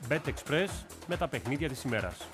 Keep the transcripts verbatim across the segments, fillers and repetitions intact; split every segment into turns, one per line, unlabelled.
BetExpress με τα παιχνίδια της ημέρας.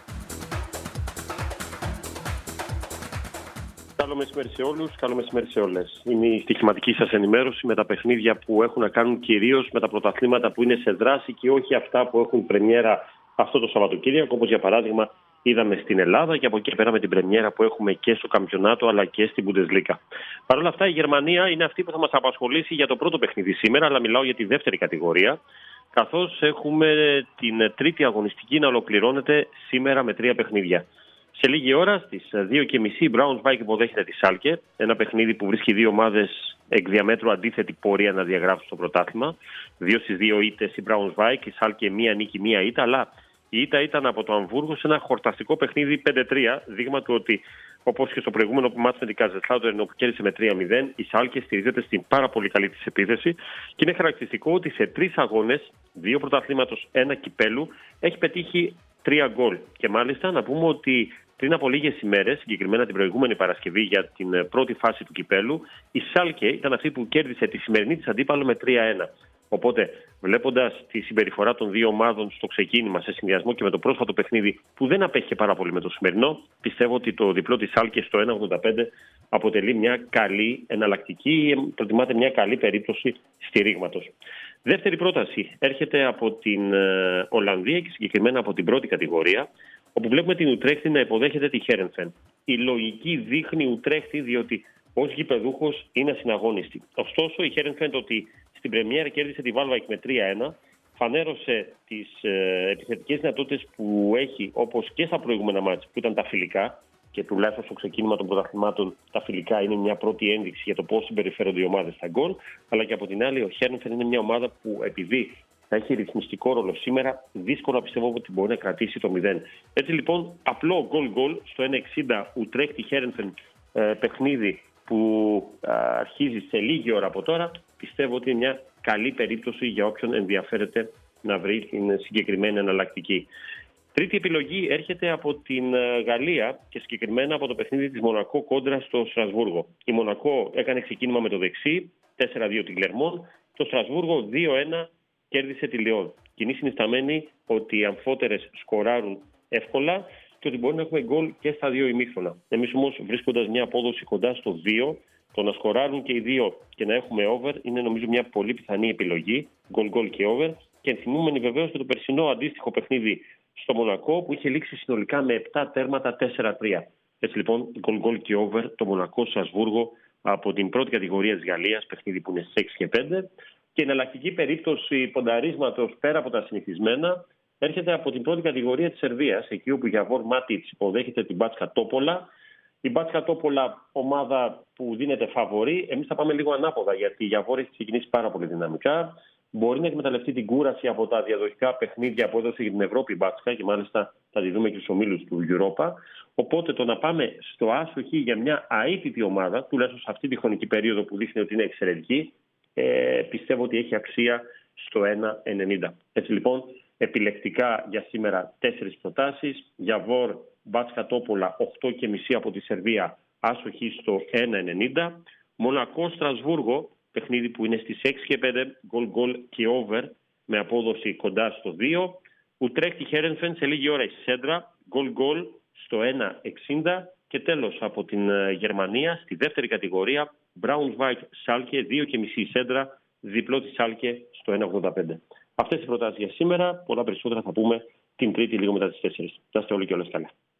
Καλό μεσημέρι σε όλους, καλό μεσημέρι σε όλες. Είναι η στοιχηματική σας ενημέρωση με τα παιχνίδια που έχουν να κάνουν κυρίως με τα πρωταθλήματα που είναι σε δράση και όχι αυτά που έχουν πρεμιέρα αυτό το Σαββατοκύριακο, όπως για παράδειγμα είδαμε στην Ελλάδα και από εκεί πέρα με την πρεμιέρα που έχουμε και στο Καμπιονάτο αλλά και στην Bundesliga. Παρ' όλα αυτά η Γερμανία είναι αυτή που θα μας απασχολήσει για το πρώτο παιχνίδι σήμερα, αλλά μιλάω για τη δεύτερη κατηγορία, καθώς έχουμε την τρίτη αγωνιστική να ολοκληρώνεται σήμερα με τρία παιχνίδια. Σε λίγη ώρα, στις δύο και μισή, η Braunschweig υποδέχεται τη Σάλκε. Ένα παιχνίδι που βρίσκει δύο ομάδες εκ διαμέτρου αντίθετη πορεία να διαγράψουν στο πρωτάθλημα. Δύο στις δύο ήττες η Braunschweig, η Σάλκε μία νίκη, μία ήττα. Αλλά η ήττα ήταν από το Αμβούργο σε ένα χορταστικό παιχνίδι πέντε τρία. Δείγμα του ότι, όπως και στο προηγούμενο που μάτσε με την Kaiserslautern, όπου κέρδισε με τρία μηδέν, η Σάλκε στηρίζεται στην πάρα πολύ καλή της επίθεση. Και είναι χαρακτηριστικό ότι σε τρεις αγώνες, δύο πρωταθλήματος, ένα κυπέλου, έχει πετύχει τρία γκολ. Και μάλιστα να πούμε ότι πριν από λίγες ημέρες, συγκεκριμένα την προηγούμενη Παρασκευή για την πρώτη φάση του κυπέλου, η Σάλκε ήταν αυτή που κέρδισε τη σημερινή της αντίπαλο με τρία ένα. Οπότε, βλέποντας τη συμπεριφορά των δύο ομάδων στο ξεκίνημα, σε συνδυασμό και με το πρόσφατο παιχνίδι που δεν απέχει πάρα πολύ με το σημερινό, πιστεύω ότι το διπλό της Σάλκε στο ένα ογδόντα πέντε αποτελεί μια καλή εναλλακτική, προτιμάται μια καλή περίπτωση στηρίγματος. Δεύτερη πρόταση έρχεται από την Ολλανδία και συγκεκριμένα από την πρώτη κατηγορία, όπου βλέπουμε την Ουτρέχτη να υποδέχεται τη Χέρενφεν. Η λογική δείχνει Ουτρέχτη, διότι ως γηπεδούχος είναι ασυναγώνιστη. Ωστόσο, η Χέρενφεν ότι στην πρεμιέρα κέρδισε τη Βάλβαϊκ με τρία ένα, φανέρωσε τις ε, επιθετικές δυνατότητες που έχει, όπως και στα προηγούμενα μάτια που ήταν τα φιλικά, και τουλάχιστον στο ξεκίνημα των πρωταθλημάτων τα φιλικά είναι μια πρώτη ένδειξη για το πώς συμπεριφέρονται οι ομάδες στα γκολ. Αλλά και από την άλλη, ο Χέρενφεν είναι μια ομάδα που επειδή θα έχει ρυθμιστικό ρόλο σήμερα, δύσκολα πιστεύω ότι μπορεί να κρατήσει το μηδέν. Έτσι λοιπόν, απλό γκολ-γκολ στο ένα εξήντα Ουτρέχτη Χέρενφεν ε, παιχνίδι που α, αρχίζει σε λίγη ώρα από τώρα, πιστεύω ότι είναι μια καλή περίπτωση για όποιον ενδιαφέρεται να βρει την συγκεκριμένη εναλλακτική. Τρίτη επιλογή έρχεται από την Γαλλία και συγκεκριμένα από το παιχνίδι της Μονακό κόντρα στο Στρασβούργο. Η Μονακό έκανε ξεκίνημα με το δεξί, τέσσερα δύο την Κλερμόν, το Στρασβούργο δύο ένα κέρδισε τη Λιόν. Κοινή συνισταμένη ότι οι αμφότερες σκοράρουν εύκολα και ότι μπορεί να έχουμε γκολ και στα δύο ημίχρονα. Εμείς όμως, βρίσκοντας μια απόδοση κοντά στο δύο, το να σκοράρουν και οι δύο και να έχουμε over είναι νομίζω μια πολύ πιθανή επιλογή, γκολ-γκολ και over. Και ενθυμούμενοι βεβαίως και το περσινό αντίστοιχο παιχνίδι στο Μονακό που είχε λήξει συνολικά με επτά τέρματα τέσσερα τρία. Έτσι λοιπόν, γκολ-γκολ και over το Μονακό Στρασβούργο από την πρώτη κατηγορία της Γαλλίας, παιχνίδι που είναι έξι και πέντε. Και εναλλακτική περίπτωση πονταρίσματος πέρα από τα συνηθισμένα έρχεται από την πρώτη κατηγορία της Σερβίας, εκεί όπου η Γιαβόρ Μάτιτς υποδέχεται την Μπάτσκα Τόπολα. Η Μπάτσκα Τόπολα, ομάδα που δίνεται φαβορί, εμείς θα πάμε λίγο ανάποδα, γιατί η Γιαβόρ έχει ξεκινήσει πάρα πολύ δυναμικά. Μπορεί να εκμεταλλευτεί την κούραση από τα διαδοχικά παιχνίδια που έδωσε για την Ευρώπη η Μπάτσκα και μάλιστα θα τη δούμε και στους ομίλους του Europa. Οπότε το να πάμε στο άσοχη για μια αίτητη ομάδα, τουλάχιστον σε αυτή τη χρονική περίοδο που δείχνει ότι είναι εξαιρετική, ε, πιστεύω ότι έχει αξία στο ένα ενενήντα. Έτσι λοιπόν, επιλεκτικά για σήμερα τέσσερις προτάσεις. Γιαβόρ, Μπάτσκα Τόπολα, οκτώ και μισή από τη Σερβία, άσοχη στο ένα ενενήντα. Μονακό Στρασβούργο, παιχνίδι που είναι στις έξι και πέντε, γκολ-γκολ και over με απόδοση κοντά στο δύο. Ουτρέχτη Χέρενφεν σε λίγη ώρα η Σέντρα, γκολ-γκολ στο ένα εξήντα. Και τέλος από την Γερμανία, στη δεύτερη κατηγορία, Braunschweig Σάλκε, δύο και μισή Σέντρα, διπλό της Σάλκε στο ένα ογδόντα πέντε. Αυτές οι προτάσεις για σήμερα, πολλά περισσότερα θα πούμε την Τρίτη λίγο μετά τις τέσσερις. Να είστε όλοι και όλες καλά.